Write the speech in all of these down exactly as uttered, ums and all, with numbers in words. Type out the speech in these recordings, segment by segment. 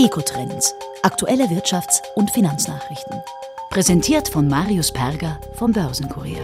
Eco-Trends. Aktuelle Wirtschafts- und Finanznachrichten. Präsentiert von Marius Perger vom Börsenkurier.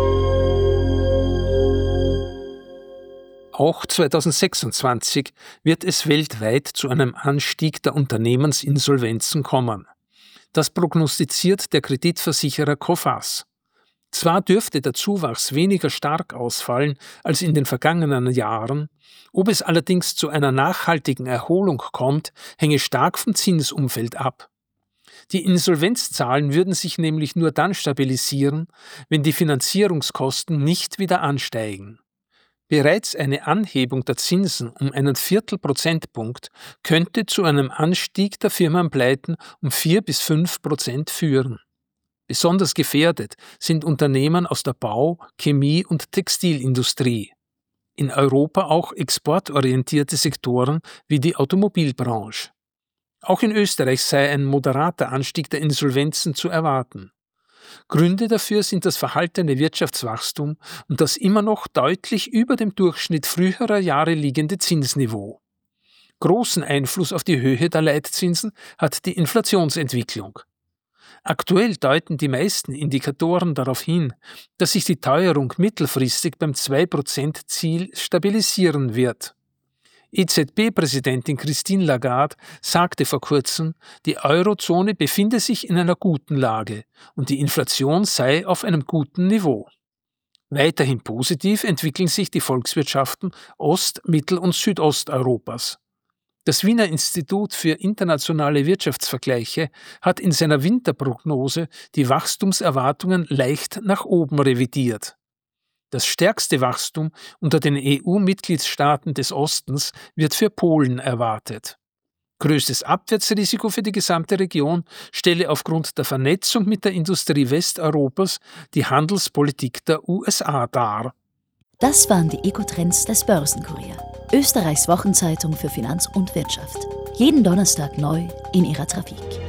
Auch zweitausendsechsundzwanzig wird es weltweit zu einem Anstieg der Unternehmensinsolvenzen kommen. Das prognostiziert der Kreditversicherer Coface. Zwar dürfte der Zuwachs weniger stark ausfallen als in den vergangenen Jahren, ob es allerdings zu einer nachhaltigen Erholung kommt, hänge stark vom Zinsumfeld ab. Die Insolvenzzahlen würden sich nämlich nur dann stabilisieren, wenn die Finanzierungskosten nicht wieder ansteigen. Bereits eine Anhebung der Zinsen um einen Viertelprozentpunkt könnte zu einem Anstieg der Firmenpleiten um vier bis fünf Prozent führen. Besonders gefährdet sind Unternehmen aus der Bau-, Chemie- und Textilindustrie. In Europa auch exportorientierte Sektoren wie die Automobilbranche. Auch in Österreich sei ein moderater Anstieg der Insolvenzen zu erwarten. Gründe dafür sind das verhaltene Wirtschaftswachstum und das immer noch deutlich über dem Durchschnitt früherer Jahre liegende Zinsniveau. Großen Einfluss auf die Höhe der Leitzinsen hat die Inflationsentwicklung. Aktuell deuten die meisten Indikatoren darauf hin, dass sich die Teuerung mittelfristig beim zwei Prozent Ziel stabilisieren wird. E Z B-Präsidentin Christine Lagarde sagte vor kurzem, die Eurozone befinde sich in einer guten Lage und die Inflation sei auf einem guten Niveau. Weiterhin positiv entwickeln sich die Volkswirtschaften Ost-, Mittel- und Südosteuropas. Das Wiener Institut für internationale Wirtschaftsvergleiche hat in seiner Winterprognose die Wachstumserwartungen leicht nach oben revidiert. Das stärkste Wachstum unter den E U-Mitgliedstaaten des Ostens wird für Polen erwartet. Größtes Abwärtsrisiko für die gesamte Region stelle aufgrund der Vernetzung mit der Industrie Westeuropas die Handelspolitik der U S A dar. Das waren die Eco-Trends des Börsenkurier, Österreichs Wochenzeitung für Finanz und Wirtschaft. Jeden Donnerstag neu in ihrer Trafik.